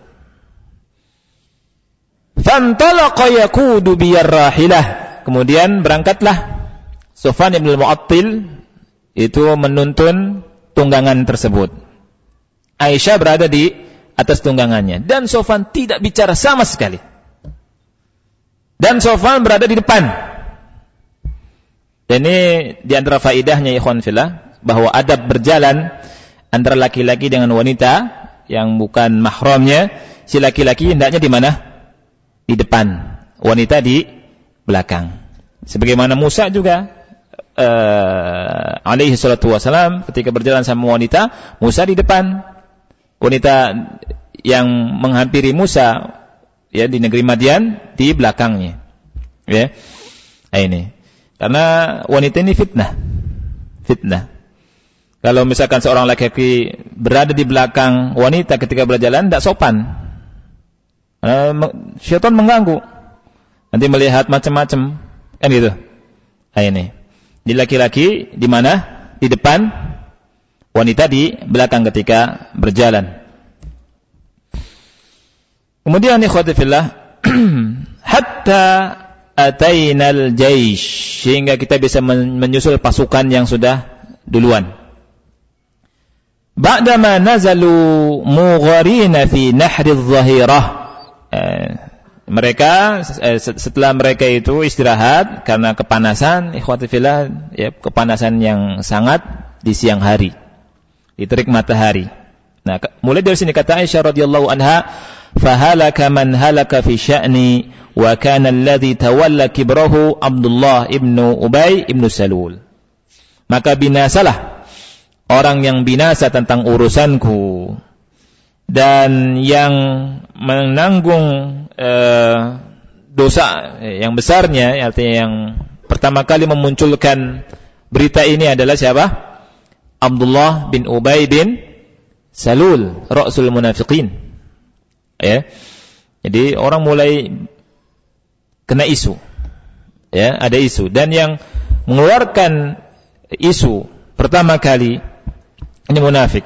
A: Fantalaqa yaqudu biyar rahilah. Kemudian berangkatlah Sufyan bin Al-Mu'attil itu menuntun tunggangan tersebut. Aisyah berada di atas tunggangannya dan Sufyan tidak bicara sama sekali. Dan Sufyan berada di depan. Dan ini di antara faidahnya ikhwan fillah, bahwa adab berjalan antara laki-laki dengan wanita yang bukan mahramnya. Si laki-laki hendaknya di mana? Di depan, wanita di belakang. Sebagaimana Musa juga uh, alaihi salatu wassalam ketika berjalan sama wanita, Musa di depan, wanita yang menghampiri Musa ya di negeri Madian di belakangnya. Ya. Nah, ini. Karena wanita ini fitnah. Fitnah. Kalau misalkan seorang laki-laki berada di belakang wanita ketika berjalan, tidak sopan. Syaitan mengganggu, nanti melihat macam-macam, kan gitu. Nah, ini. Di laki-laki di mana? Di depan, wanita di belakang ketika berjalan. Kemudian ikhwati fillah, hatta atainal jaish, sehingga kita bisa menyusul pasukan yang sudah duluan. Ba'dama nazalu mugharina fi nahri adh-dhahirah. Eh, mereka eh, setelah mereka itu istirahat karena kepanasan, ikhwati fillah, ya, kepanasan yang sangat di siang hari, di terik matahari. Nah, ke, mulai dari sini kata Aisyah radhiyallahu anha, fahalaka man halaka fi sya'ni wa kana alladhi tawalla kibrahu Abdullah ibnu Ubay ibnu Salul. Maka binasalah orang yang binasa tentang urusanku, dan yang menanggung eh, dosa yang besarnya, artinya yang pertama kali memunculkan berita ini adalah siapa? Abdullah bin Ubay bin Salul, Ra'sul Munafiqin. Ya. Jadi orang mulai kena isu. Ya, ada isu, dan yang mengeluarkan isu pertama kali ini munafik.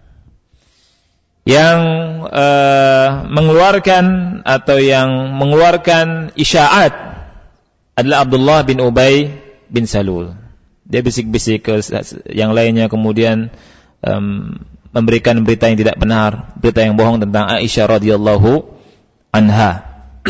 A: Yang uh, mengeluarkan atau yang mengeluarkan isya'at adalah Abdullah bin Ubay bin Salul. Dia bisik-bisik ke yang lainnya, kemudian um, memberikan berita yang tidak benar, berita yang bohong tentang Aisyah radhiyallahu anha.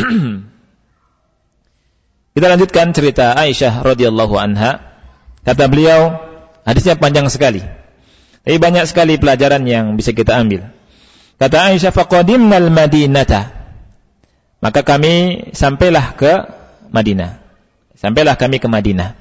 A: Kita lanjutkan cerita Aisyah radhiyallahu anha. Kata beliau, hadisnya panjang sekali, tapi banyak sekali pelajaran yang bisa kita ambil. Kata Aisyah, faqadimnal Madinata, maka kami sampailah ke Madinah. Sampailah kami ke Madinah.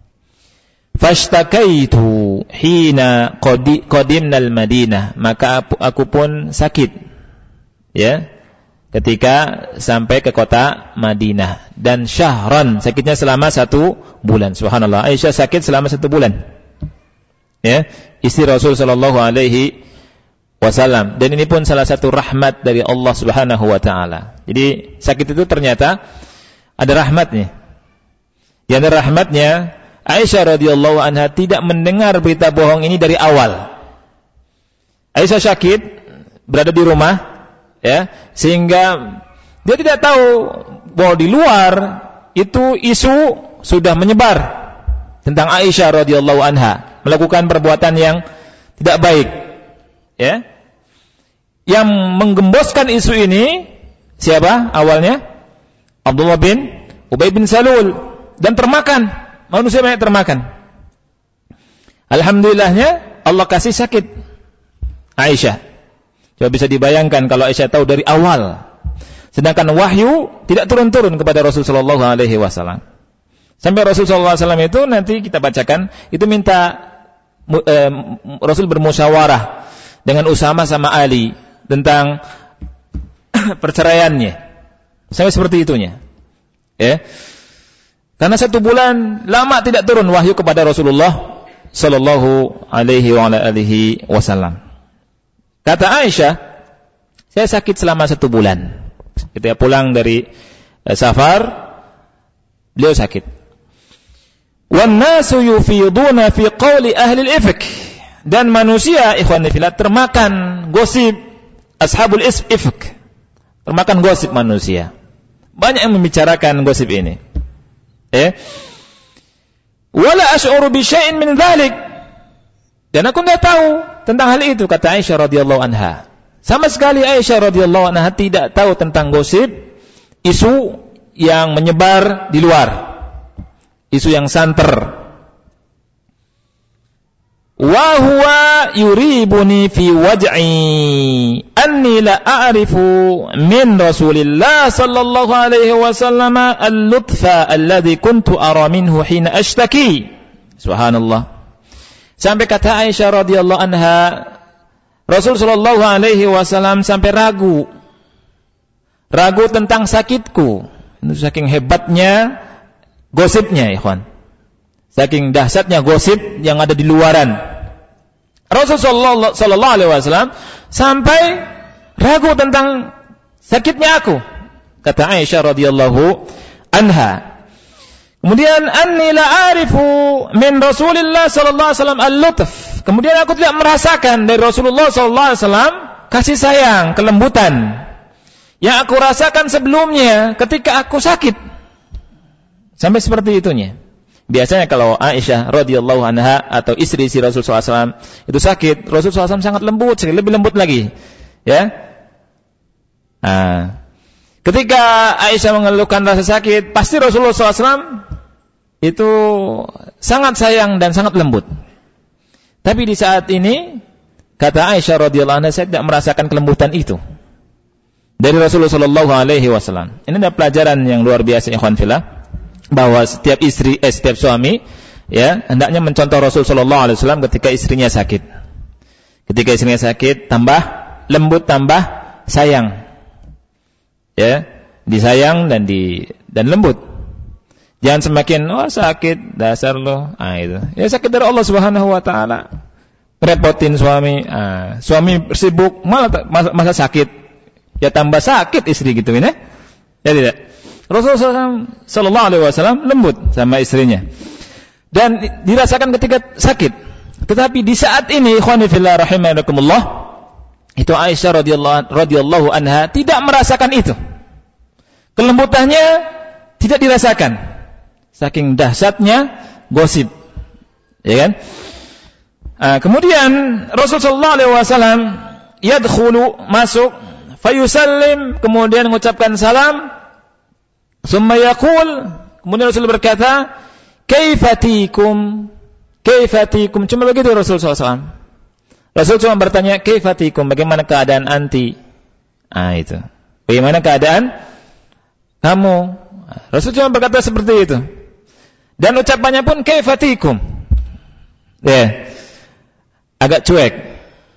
A: Fashtakaitu hina qadimnal Madinah, maka aku pun sakit, ya, ketika sampai ke kota Madinah. Dan syahran, sakitnya selama satu bulan. Subhanallah, Aisyah sakit selama satu bulan. Ya, istri Rasul sallallahu alaihi wasallam. Dan ini pun salah satu rahmat dari Allah Subhanahu wa taala. Jadi sakit itu ternyata ada rahmatnya. Di antara rahmatnya, Aisyah radhiyallahu anha tidak mendengar berita bohong ini dari awal. Aisyah sakit, berada di rumah, ya, sehingga dia tidak tahu bahwa di luar itu isu sudah menyebar tentang Aisyah radhiyallahu anha melakukan perbuatan yang tidak baik, ya. Yang menggemboskan isu ini siapa awalnya? Abdullah bin Ubay bin Salul, dan termakan, manusia banyak termakan. Alhamdulillahnya Allah kasih sakit Aisyah. Coba bisa dibayangkan kalau Aisyah tahu dari awal. Sedangkan wahyu tidak turun-turun kepada Rasul sallallahu alaihi wasallam. Sampai Rasul sallallahu alaihi wasallam itu nanti kita bacakan, itu minta eh, Rasul bermusyawarah dengan Usama sama Ali tentang perceraiannya. Sampai seperti itunya. Ya. Karena satu bulan lama tidak turun wahyu kepada Rasulullah sallallahu alaihi wa alihi wasallam. Kata Aisyah, saya sakit selama satu bulan. Ketika pulang dari eh, safar, beliau sakit. Wan nasu yufiduna fi qawli ahli al-ifk. Dan manusia ikhwan fillah termakan gosip ashabul ifk. Termakan gosip manusia. Banyak yang membicarakan gosip ini. Eh? Wala ash'uru bi syai'in min dzalik. Dan aku enggak tahu tentang hal itu, kata Aisyah radhiyallahu anha. Sama sekali Aisyah radhiyallahu anha tidak tahu tentang gosip, isu yang menyebar di luar. Isu yang santer. Wa huwa yuribuni fi waj'i anni la a'rifu min Rasulillah sallallahu alaihi wasallam al-lutfa alladhi kuntu ara minhu hina ashtaki. Subhanallah. Sampai kata Aisyah radhiyallahu anha, Rasul sallallahu alaihi wasallam sampai ragu. Ragu tentang sakitku. Itu saking hebatnya gosipnya, ikhwan. Saking dahsyatnya gosip yang ada di luaran. Rasulullah sallallahu alaihi wasallam sampai ragu tentang sakitnya aku, kata Aisyah radhiyallahu anha. Kemudian anni la arifu min Rasulillah sallallahu alaihi wasallam al-lutf. Kemudian aku tidak merasakan dari Rasulullah sallallahu alaihi wasallam kasih sayang, kelembutan yang aku rasakan sebelumnya ketika aku sakit. Sampai seperti itunya. Biasanya kalau Aisyah radhiyallahu anha atau istri si Rasul sallallahu alaihi wasallam itu sakit, Rasul sallallahu alaihi wasallam sangat lembut, sekali lebih lembut lagi. Ya. Nah, ketika Aisyah mengeluhkan rasa sakit, pasti Rasulullah sallallahu alaihi wasallam itu sangat sayang dan sangat lembut. Tapi di saat ini, kata Aisyah radhiyallahu anha, saya tidak merasakan kelembutan itu dari Rasulullah sallallahu alaihi wasallam. Ini adalah pelajaran yang luar biasa, ikhwan fillah, bahwa setiap istri, eh, setiap suami, ya, hendaknya mencontoh Rasul sallallahu alaihi wasallam ketika istrinya sakit. Ketika istrinya sakit, tambah lembut, tambah sayang. Ya, disayang dan di dan lembut. Jangan semakin, oh sakit, dasar lo. Ah itu. Ya sakit dari Allah Subhanahu wa taala. Repotin suami, ah, suami sibuk malah masa sakit. Ya tambah sakit istri gitu ini. Ya tidak. Rasulullah sallallahu alaihi wasallam lembut sama istrinya. Dan dirasakan ketika sakit. Tetapi di saat ini, ikhwani fillah rahimakumullah, itu Aisyah radhiyallahu radhiyallahu anha tidak merasakan itu. Kelembutannya tidak dirasakan. Saking dahsyatnya gosip. Ya kan? Nah, kemudian Rasulullah sallallahu alaihi wasallam yadkhulu, masuk, fayusallim, kemudian mengucapkan salam. Summa yaqul, kemudian Rasul berkata, kaifatikum, kaifatikum, cuma begitu Rasul sallallahu alaihi wasallam. Rasul cuma bertanya, kaifatikum, bagaimana keadaan anti? Ah itu. Bagaimana keadaan kamu? Rasul cuma berkata seperti itu. Dan ucapannya pun kaifatikum. Ya. Agak cuek.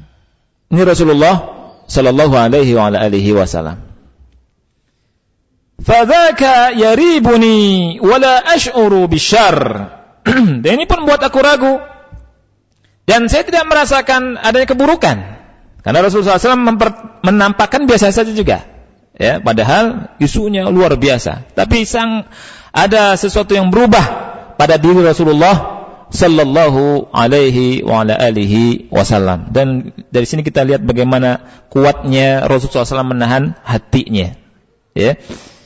A: Ini Rasulullah sallallahu alaihi wa alihi wasallam. fadzaka yaribuni wala ash'uru bisyarr. Dan ini pun membuat aku ragu dan saya tidak merasakan adanya keburukan. Karena Rasulullah shallallahu alaihi wasallam menampakkan biasa saja juga. Ya, padahal isunya luar biasa. Tapi sang ada sesuatu yang berubah pada diri Rasulullah sallallahu alaihi wa ala alihi wasallam. Dan dari sini kita lihat bagaimana kuatnya Rasulullah shallallahu alaihi wasallam menahan hatinya. Ya.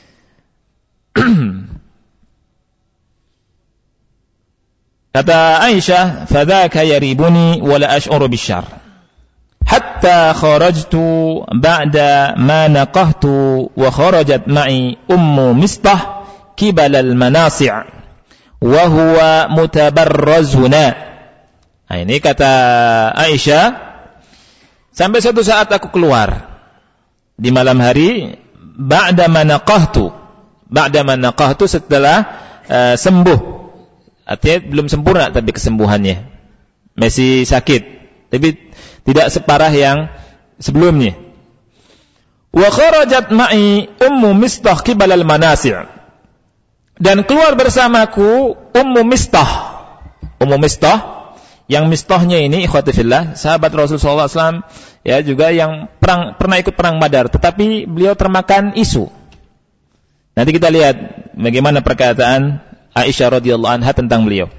A: Kata Aisyah, "Fadzaka yaribuni wa la ash'uru bisyarr. Hatta kharajtu ba'da ma naqahtu wa kharajat ma'i ummu Mistah qibala al-manasi' wa huwa mutabarrazuna." Nah, ini kata Aisyah, sampai suatu saat aku keluar di malam hari ba'da ma naqahtu. Ba'da ma naqahtu setelah uh, sembuh. Artinya belum sempurna tapi kesembuhannya. Masih sakit, tapi tidak separah yang sebelumnya. Wa kharajat ma'i ummu Mistah qibala al-manasi'. Dan keluar bersamaku ummu Mistah. Ummu Mistah, yang Mistahnya ini ikhwati fillah, sahabat Rasulullah sallallahu alaihi wasallam, ya, juga yang perang, pernah ikut perang Badar, tetapi beliau termakan isu. Nanti kita lihat bagaimana perkataan Aisyah radhiyallahu anha tentang beliau.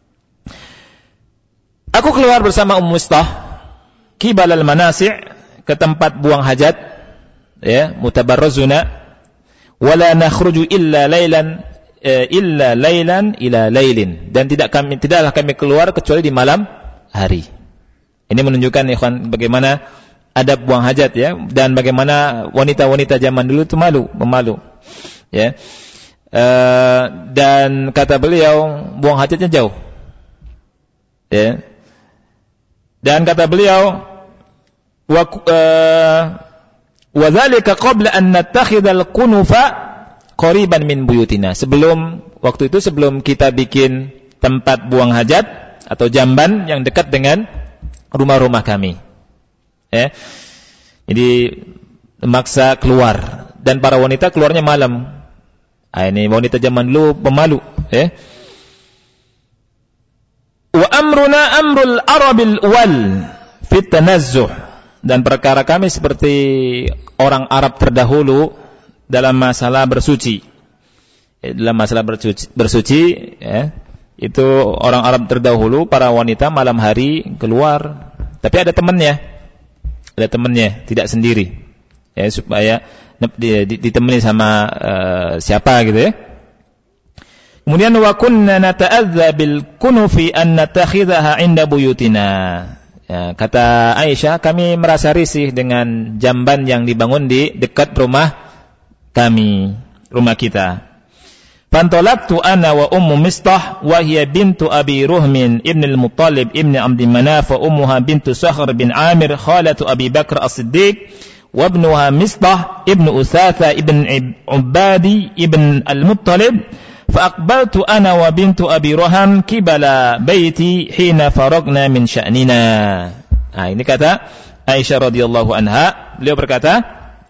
A: Aku keluar bersama Ummu Mistah qibala al-manasi', ke tempat buang hajat, ya, mutabarrazuna, wala nakhruju illa lailan eh, illa lailan ila lailin, dan tidak kami tidaklah kami keluar kecuali di malam hari. Ini menunjukkan ikhwan bagaimana adab buang hajat, ya, dan bagaimana wanita-wanita zaman dulu itu malu, memalu, ya. Uh, dan kata beliau buang hajatnya jauh, ya. Dan kata beliau wa uh, wa dzalika qabla an nattakhidhal kunufa qariban min buyutina. Sebelum waktu itu sebelum kita bikin tempat buang hajat atau jamban yang dekat dengan rumah-rumah kami, ya. Jadi memaksa keluar, dan para wanita keluarnya malam. Ah, ini wanita zaman dulu pemalu, ya. Wa amruna amrul arabil wal fit tanazzuh, dan perkara kami seperti orang Arab terdahulu dalam masalah bersuci. Dalam masalah bersuci, bersuci, ya, itu orang Arab terdahulu para wanita malam hari keluar, tapi ada temannya, ada temannya, tidak sendiri, ya, supaya ditemani sama uh, siapa gitu, ya. Kemudian wa kunna nata'adza bil kunufi an natakhidhaha 'inda buyutina. Ya, kata Aisyah, kami merasa risih dengan jamban yang dibangun di dekat rumah kami, rumah kita. Fantalaqtu ana wa ummu Mistah wa hiya bintu Abi Ruhmin ibn al-Muttalib ibn Abd Manaf wa ummuha bintu Sakhr bin Amir khalatu Abi Bakr as-Siddiq وابنها مصطح ابن أثاثة ابن عبادي ابن المطلب فأقبلت أنا وبنت أبي رهم قبل بيتي حين فرغنا من شأننا. Nah, ini kata Aisyah radhiyallahu anha, beliau berkata,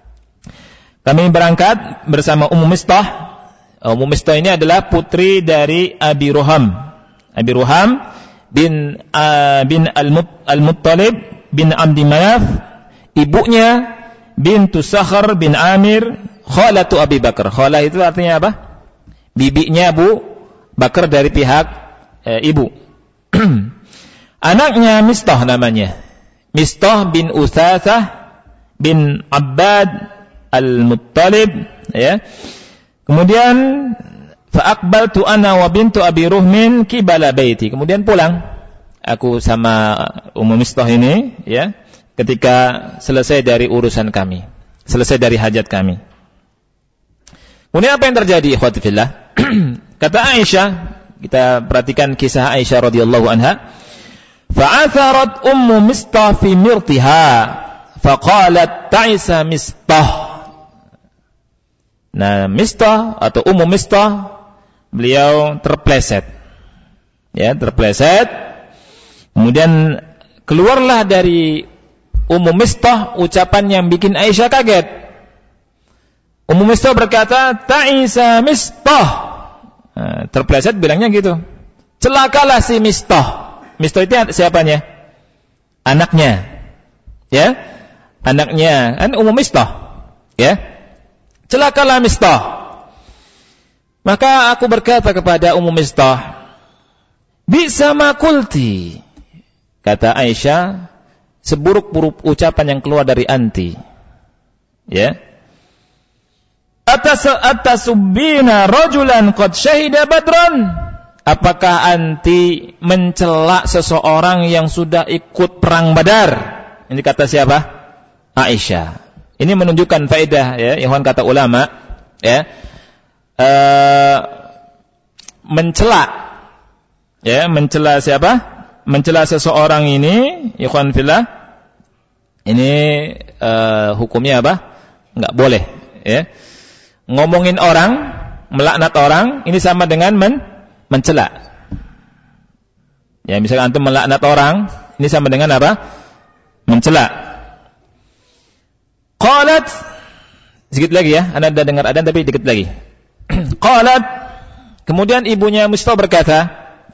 A: kami berangkat bersama Ummu Mistah. Ummu Mistah ini adalah putri dari Abi Ruham. Abi Ruham bin uh, bin Al-Muttalib bin Abdi Manaf, ibunya bintu Sakhr bin Amir khalatu Abi Bakar. Khalah itu artinya apa? Bibinya Abu Bakar dari pihak e, ibu. Anaknya Mistah namanya. Mistah bin Utsatsah bin Abbad Al-Muttalib, ya. Kemudian fa aqbaltu ana wa bintu Abi Ruhmin qibala baiti. Kemudian pulang aku sama Ummu Mistah ini, ya, ketika selesai dari urusan kami, selesai dari hajat kami. Kemudian apa yang terjadi, ikhwati fillah? Kata Aisyah, kita perhatikan kisah Aisyah radhiyallahu anha. Fa'atharat ummu Mistah fi mirtiha, faqalat ta'isa Mistah. Nah, Mistah atau ummu Mistah, beliau terpleset, ya, terpleset. Kemudian keluarlah dari Ummu Mistah ucapan yang bikin Aisyah kaget. Ummu Mistah berkata, ta'isa Mistah. Nah, terpeleset bilangnya gitu. Celakalah si Mistah. Mistah itu siapanya? Anaknya. Ya? Anaknya kan Ummu Mistah. Ya? Celakalah Mistah. Maka aku berkata kepada Ummu Mistah, bisa ma qulti. Kata Aisyah, seburuk-buruk ucapan yang keluar dari anti. Ya. Atas atasubbina rajulan qad syahida badran. Apakah anti mencela seseorang yang sudah ikut perang Badar? Ini kata siapa? Aisyah. Ini menunjukkan faedah ya, ikhwan kata ulama, ya. Uh, mencela ya, mencela siapa? Mencela seseorang ini, ikhwan fillah, ini uh, hukumnya apa? Enggak boleh, ya. Ngomongin orang, melaknat orang, ini sama dengan men, mencela. Ya, misalnya antum melaknat orang, ini sama dengan apa? Mencela. Qalat, sedikit lagi ya, Anda sudah dengar adzan tapi dikit lagi. Qalat, kemudian ibunya Mistah berkata,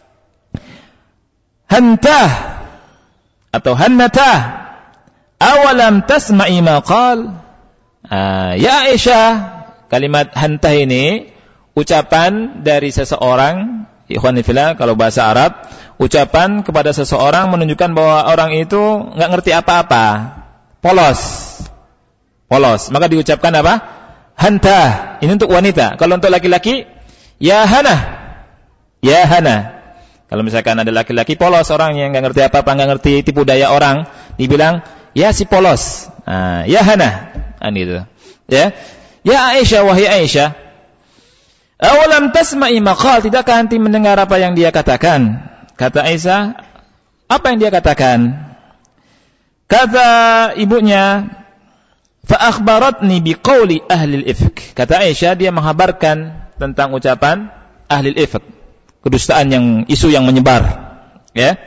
A: hantah atau hannatah awalam tasma'i ma qal. Ah, ya Aisyah, kalimat hantah ini ucapan dari seseorang, ikhwan fillah, kalau bahasa Arab, ucapan kepada seseorang menunjukkan bahwa orang itu enggak ngerti apa-apa, polos. Polos, maka diucapkan apa? Hantah. Ini untuk wanita. Kalau untuk laki-laki, ya hana. Ya hana. Kalau misalkan ada laki-laki polos, orang yang enggak ngerti apa-apa, enggak ngerti tipu daya orang, dibilang, ya si polos. Nah, ya hana. Nah, gitu. Ya. Ya Aisyah, wahai Aisyah, awalam tasma'i maqal, tidakkah anti mendengar apa yang dia katakan? Kata Aisyah, apa yang dia katakan? Kata ibunya, fa akhbaratni biqauli ahli al-ifk. Kata Aisyah, dia menghabarkan tentang ucapan ahli al-ifk, kedustaan yang isu yang menyebar, ya.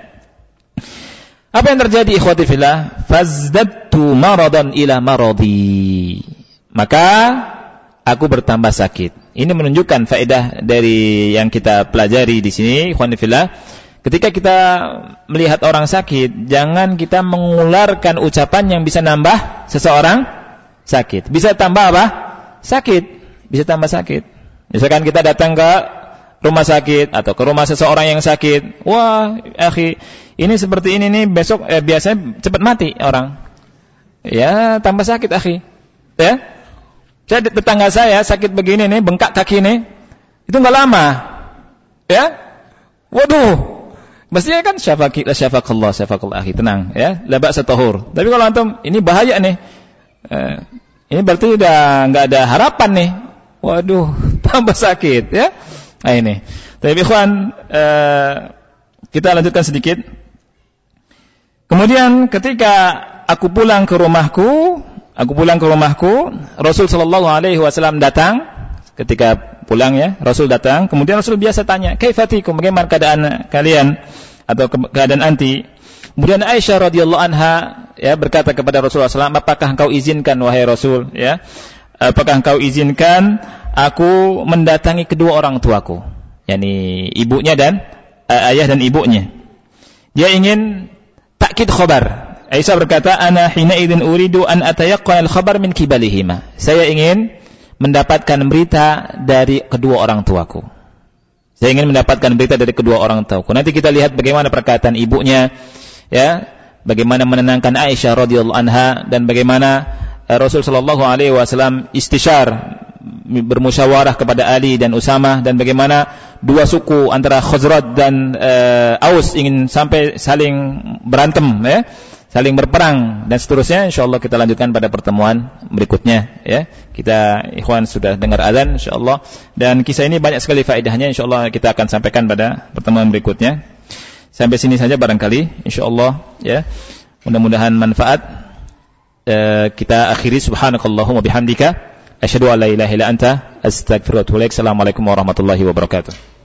A: Apa yang terjadi ikhwati fillah? Fazdadtu maradan ila maradi. Maka aku bertambah sakit. Ini menunjukkan faedah dari yang kita pelajari di sini, ikhwati fillah. Ketika kita melihat orang sakit, jangan kita mengularkan ucapan yang bisa nambah seseorang sakit. Bisa tambah apa? Sakit. Bisa tambah sakit. Misalkan kita datang ke rumah sakit atau ke rumah seseorang yang sakit. Wah, akhi, ini seperti ini nih, besok eh, biasanya cepat mati orang. Ya, tambah sakit, akhi. Ya. Jadi tetangga saya sakit begini nih, bengkak kaki nih. Itu enggak lama. Ya. Waduh. Mestinya kan syafaqi la syafaqallah, syafaqallah, akhi, tenang ya. La ba'sa tahur. Tapi kalau antum ini bahaya nih. Eh, ini berarti udah enggak ada harapan nih. Waduh, tambah sakit ya. Nah ini. Tapi ikhwan, eh, kita lanjutkan sedikit. Kemudian ketika aku pulang ke rumahku, aku pulang ke rumahku, Rasul sallallahu alaihi wasallam datang. Ketika pulang ya, Rasul datang. Kemudian Rasul biasa tanya, "Kaifatikum? Bagaimana keadaan kalian atau ke- keadaan anti?" Kemudian Aisyah radhiyallahu anha ya berkata kepada Rasulullah sallallahu alaihi wasallam, "Apakah engkau izinkan wahai Rasul ya? Apakah engkau izinkan aku mendatangi kedua orang tuaku?" yakni ibunya dan uh, ayah dan ibunya. Dia ingin takkid khabar. Aisyah berkata, "Ana hina idzin uridu an atayaqqana al-khabar min kibalihima." Saya ingin mendapatkan berita dari kedua orang tuaku. Saya ingin mendapatkan berita dari kedua orang tuaku. Nanti kita lihat bagaimana perkataan ibunya, ya, bagaimana menenangkan Aisyah radhiyallahu anha dan bagaimana uh, Rasul sallallahu alaihi wasallam istisyar, bermusyawarah kepada Ali dan Usamah, dan bagaimana dua suku antara Khazraj dan uh, Aus ingin sampai saling berantem, ya, saling berperang dan seterusnya. Insyaallah kita lanjutkan pada pertemuan berikutnya ya. Kita ikhwan sudah dengar azan insyaallah, dan kisah ini banyak sekali faedahnya, insyaallah kita akan sampaikan pada pertemuan berikutnya. Sampai sini saja barangkali insyaallah ya. Mudah-mudahan manfaat. E, kita akhiri subhanakallahumma bihamdika asyhadu an la ilaha illa anta astaghfiruka wa atubu ilaik. Assalamualaikum warahmatullahi wabarakatuh.